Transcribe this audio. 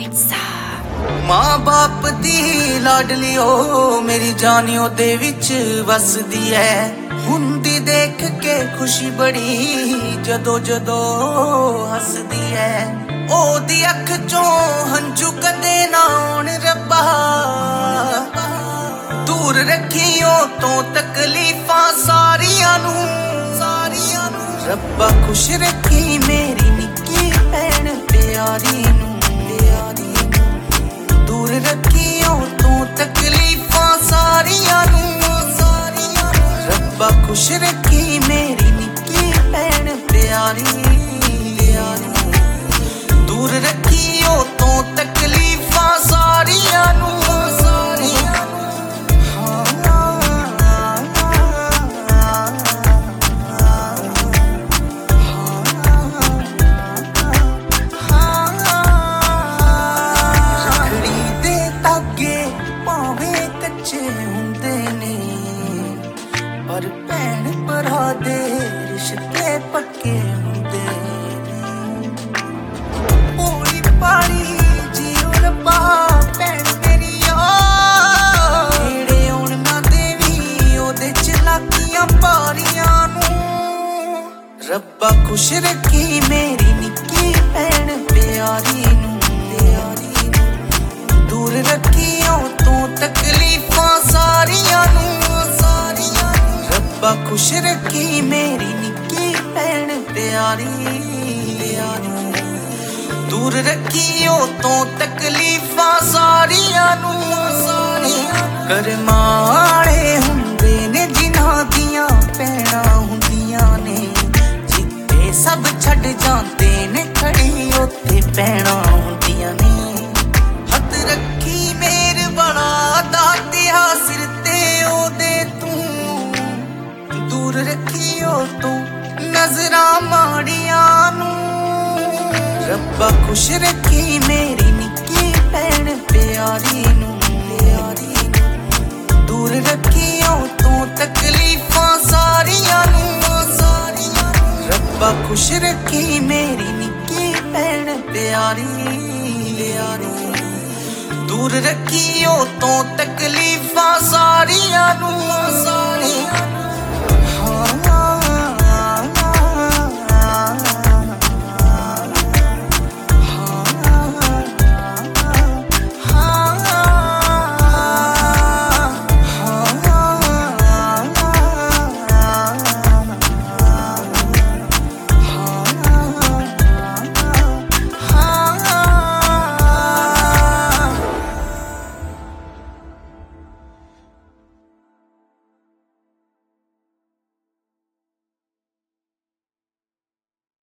माँ बाप दी लाडली ओ मेरी जानी ओदे विच वसदी है। हुंदी देख के खुशी बड़ी जदों जदों हसदी है। ओदी अख चों हंझू कदे ना आउण रब्बा, दूर रखियो तो तकलीफां सारियां नू। रब्बा खुश रखी मेरी निक्की भैन प्यारी नू, दूर रखियो तो तकलीफां सारियां नू। रब्बा खुश रखी मेरी निक्की भैन प्यारी, दूर रखियो तो तकलीफां सारियां नू। पर भैन भरा दे रिश्ते पक्के हुंदे ने। भोली भाली जियो रब्बा भैन मेरी नेड़े आउण ना देवी ओदे चलाकियां पारियां नू। रब्बा खुश रखी मेरी निक्की भैन प्यारी नू, दूर रखियो तो तकलीफां सारियां नू। रब्बा खुश रखी मेरी निक्की भैन प्यारी, दूर रखियो तो तकलीफां सारियां नू। करमां वाले हुंदे ने जिन्हां दियां भैणां हुंदियां ने, जित्थे सब छड्ड जांदे ने खड़ी उत्थे भैणां हुंदियां ने। हथ रखी मेर बड़ा दातिया सिर ते ओदे तू, दूर रखियो तू नजरां माड़ियां नू। रब्बा खुश रखी मेरी निक्की भैन प्यारी नू, दूर रखियो तू तकलीफां सारियां नू। रब्बा खुश रखी मेरी निक्की भैन प्यारी, दूर रखियो तो तकलीफां सारियां नू।